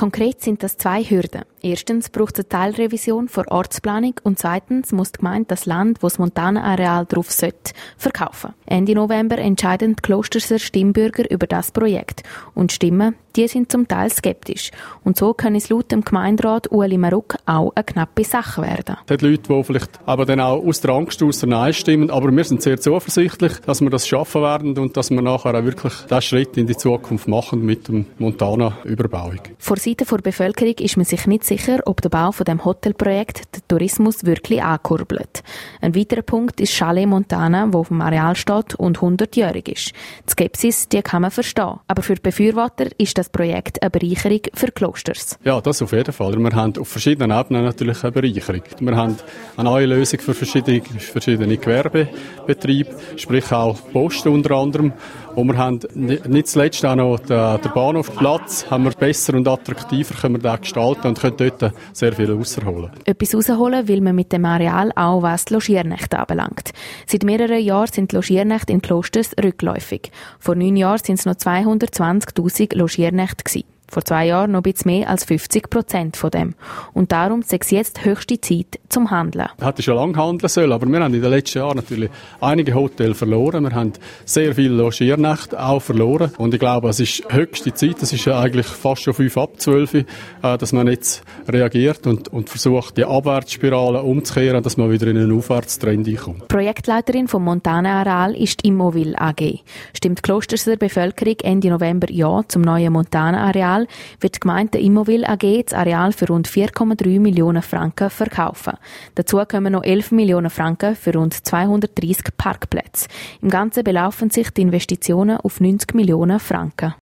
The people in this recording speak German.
Konkret sind das 2 Hürden. Erstens braucht es eine Teilrevision vor Ortsplanung und zweitens muss die Gemeinde das Land, wo das Montana-Areal drauf sollte, verkaufen. Ende November entscheiden die Klosterser Stimmbürger über das Projekt. Und Stimmen, die sind zum Teil skeptisch. Und so kann es laut dem Gemeinderat Ueli Maruck auch eine knappe Sache werden. Es hat Leute, die vielleicht aber dann auch aus der Angst aus Nein stimmen, aber wir sind sehr zuversichtlich, dass wir das schaffen werden und dass wir nachher auch wirklich diesen Schritt in die Zukunft machen mit dem Montana-Überbauung. Von Seiten der Bevölkerung ist man sich nicht sicher, ob der Bau von dem Hotelprojekt den Tourismus wirklich ankurbelt. Ein weiterer Punkt ist Chalet Montana, wo auf dem Areal steht und 100-jährig ist. Die Skepsis, die kann man verstehen. Aber für die Befürworter ist das Projekt eine Bereicherung für Klosters. Ja, das auf jeden Fall. Wir haben auf verschiedenen Ebenen natürlich eine Bereicherung. Wir haben eine neue Lösung für verschiedene Gewerbebetriebe, sprich auch Posten unter anderem. Und wir haben nicht zuletzt auch noch den Bahnhofplatz, haben wir besser und attraktiver können wir den gestalten und können dort sehr viel rausholen. Etwas rausholen will man mit dem Areal auch, was die Logiernächte anbelangt. Seit mehreren Jahren sind die Logiernächte in Klosters rückläufig. Vor 9 Jahren sind es noch 220'000 Logiernächte gewesen. Vor 2 Jahren noch ein bisschen mehr als 50% von dem. Und darum ist es jetzt höchste Zeit zum Handeln. Wir hätten schon lange handeln sollen, aber wir haben in den letzten Jahren natürlich einige Hotels verloren. Wir haben sehr viele Logiernächte auch verloren. Und ich glaube, es ist höchste Zeit, es ist ja eigentlich fast schon 5 ab 12, dass man jetzt reagiert und versucht, die Abwärtsspirale umzukehren, dass man wieder in einen Aufwärtstrend einkommt. Projektleiterin vom Montana-Areal ist die Immoville AG. Stimmt die Klosterser Bevölkerung Ende November ja zum neuen Montana-Areal, wird die Gemeinde Immoville AG das Areal für rund 4,3 Millionen Franken verkaufen. Dazu kommen noch 11 Millionen Franken für rund 230 Parkplätze. Im Ganzen belaufen sich die Investitionen auf 90 Millionen Franken.